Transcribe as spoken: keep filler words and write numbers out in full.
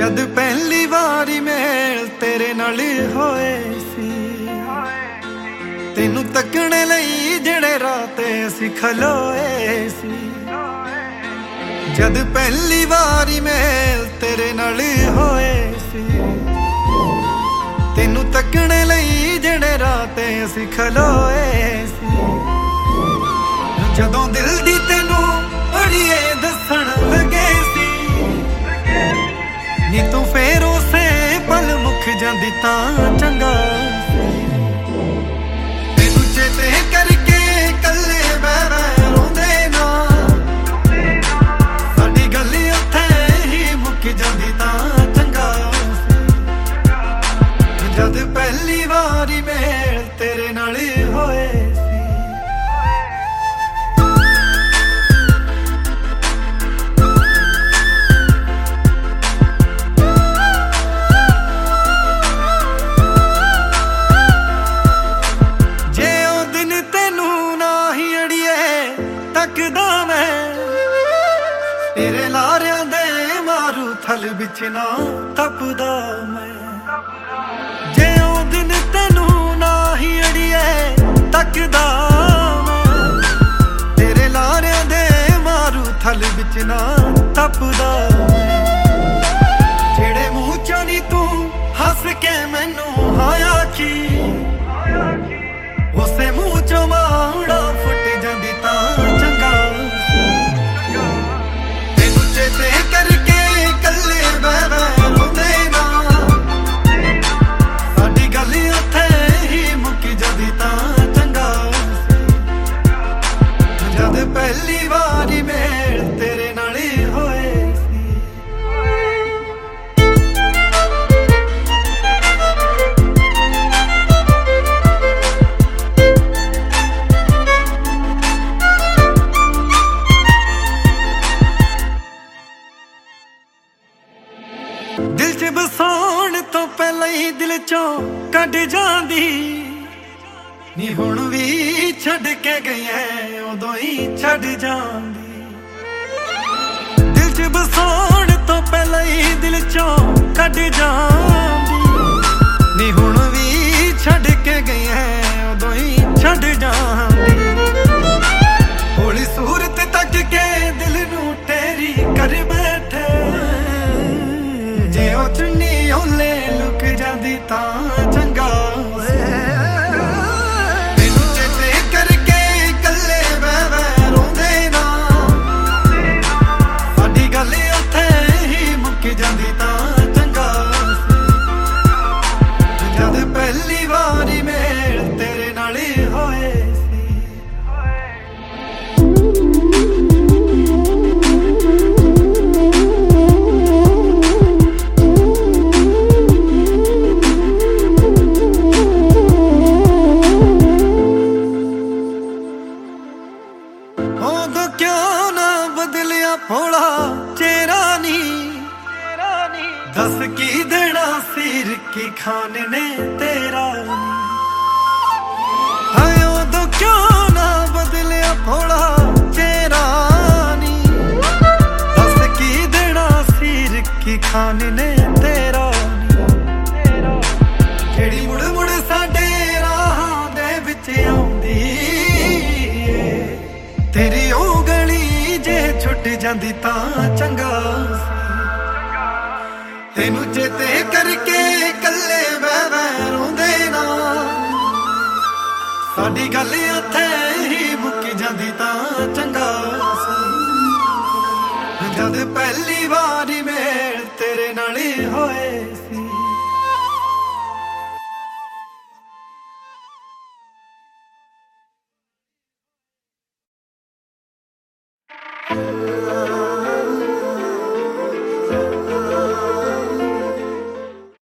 जद पहली वारी मेल तेरे नाल होए सी, तेनू तकने लई जेड़े राते असीं खलोए सी। जद पहली वारी मेल तेरे नाल होए सी, तेनू तकने लई जेड़े राते असीं खलोए सी। जदों दिल दी तेनू अड़िए दसण लगे सी, नी तू फेर उसे पल मुख जांदी तां चंगा सी। तेनू चेते करके कल्ले बैरा रोंदे ना, साडी गल उत्थे ही मुक जांदी तां चंगा सी। जद पहली वारी मेल तेरे नाल होए तेरे लारियां दे मारू थल बिच ना तपदा मैं। जे ओ दिन तेनू ना ही अड़िए तकदा मैं, तेरे लारियां दे मारू थल बिच ना तपदा मैं। जेड़े मुँह चों नी तू हस के मैनू हाया की, उसे मुँह चों माड़ा फुट जांदी तां चंगा। ते करके कल्ले बैरा रोंदे ना, साडी गल उत्थे ही मुक जांदी तां चंगा सी। जद पहली वारी मेल तेरे नाल होए सी। दिल च बसाउण तो पहला ही दिल चों कढ जांदी, नी हुण भी छड्ड के गई है उदों ही छड्ड जांदी। दिल च बसाउण तो पहला ही दिल चों कढ जांदी, नी हुण भी छड्ड के गई है उदों ही छड्ड जांदी। होली सूरत तक के दिल नू तेरी कर बैठे, जे ओ चुन्नी ओले लुक जांदी तां चंगा सी। तेनू चेते करके कल्ले बैरा रोंदे ना, साडी गल उत्थे ही मुक जांदी तां चंगा सी। जद पहली वारी मेल तेरे नाल होए सी। ओदों क्यों ना बदलिया भोला चेहरा नी, दस की देना सिर की खान ने तेरा नी। हाय ओदों क्यों ना बदलिया भोला चेहरा नी, दस की देना सिर की खान ने तेरा नी। जेड़ी मुड़ मुड़ साडे राहां दे विच आउंदी, तेरी ओ गली जे छुट जांदी तां चंगा सी। तेनू चेते करके कल्ले बैरा रोंदे ना, साडी गल उत्थे ही मुक जांदी तां चंगा सी। जद पहली वारी मेल तेरे नाल होए सी।